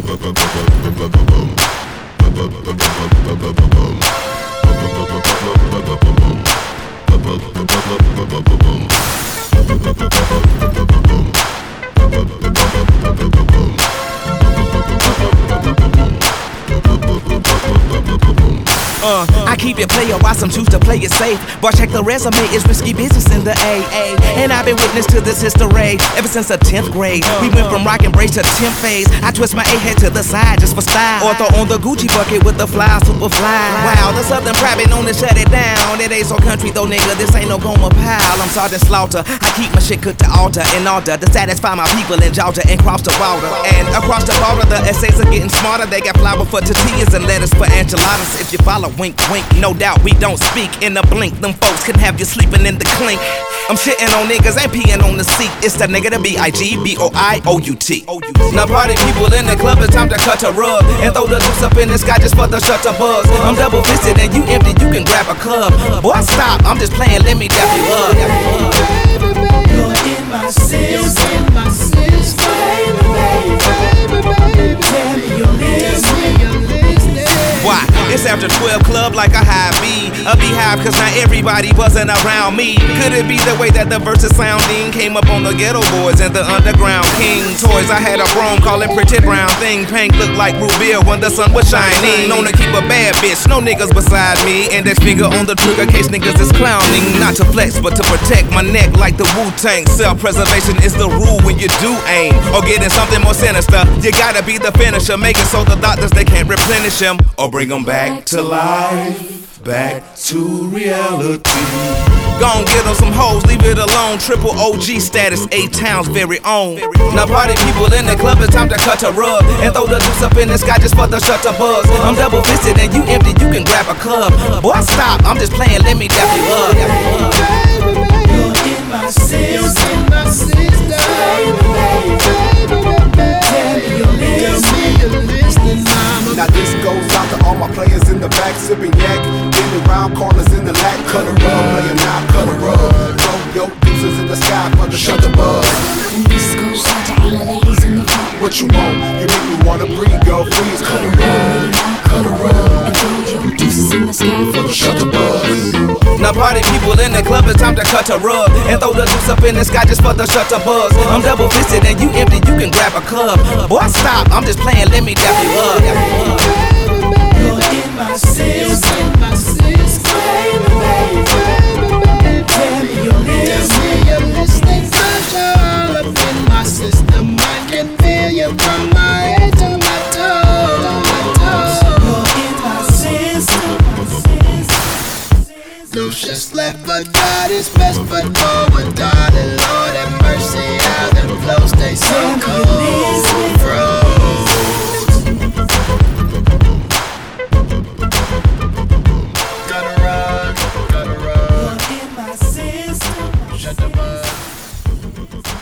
I keep it player while some choose to play it safe. But check the resume, it's risky business in the AA. And I've been witness to this history ever since the 10th grade. We went from rock and brace to 10th phase. I twist my A-head to the side just for style. Or throw on the Gucci bucket with the fly, super fly. Wow, the Southern private known to shut it down. It ain't so country though, nigga, this ain't no Goma pile. I'm Sergeant Slaughter, I keep my shit cooked to altar in order to satisfy my people in Georgia and cross the water. And across the border, the essays are getting smarter. They got flour for tortillas and lettuce for enchiladas. If you follow, wink, wink, no doubt we don't speak in a blink. Them folks can have you sleeping in the clink. I'm shitting on niggas, ain't peeing on the seat. It's the nigga, the B-I-G-B-O-I-O-U-T. Now party people in the club, it's time to cut a rug and throw the loose up in the sky just for the shutter buzz. I'm double fisted and you empty, you can grab a club. Boy, stop, I'm just playing, let me dap you up. You're in my system, baby, baby. Tell me you're listening. Why? It's after 12 club like a high B. A beehive cause not everybody wasn't around me. Could it be the way that the verses sounding came up on the ghetto boys and the underground king toys? I had a chrome call it pretty brown thing. Pink looked like Rubia when the sun was shining. Known to keep a bad bitch, no niggas beside me. Index finger on the trigger case niggas is clowning. Not to flex but to protect my neck like the Wu-Tang. Self-preservation is the rule when you do aim. Or getting something more sinister, you gotta be the finisher. Make it so the doctors they can't replenish him or bring them back to life, back to reality. Gon' get them some hoes, leave it alone. Triple OG status, A-Town's very own. Now party people in the club, it's time to cut a rug and throw the loose up in the sky just for the shutter buzz. I'm double fisted and you empty, you can grab a club. Boy, stop, I'm just playing, let me dap you up. You're in my system, tell me you're listening, mama. Now this goes out to all my players in the back, sipping yak, getting around corners in the lack. Cut a rug, play a knock, cut a rug. Throw your deuces in the sky for the shutter buzz. And this goes out to all the ladies in the front. What you want? You make me wanna breathe, girl, freeze. Cut a rug, cut a rug. And throw your deuces in the sky for the Shutter buzz. Now party people in the club, it's time to cut a rug and throw the loose up in the sky just for the shutter buzz. I'm double fisted and you empty, you can grab a club. Boy, stop, I'm just playing, let me dap you up. You're in my system, baby. Tell me you're listening. Cause you're all up in my system. I can feel you from my head to my toes. You're in my system. Loose just left, but God is best foot forward, darling. Lord have mercy, how them flows stay so cold. Froze. Gotta run. You're in my system. Shut the buzz.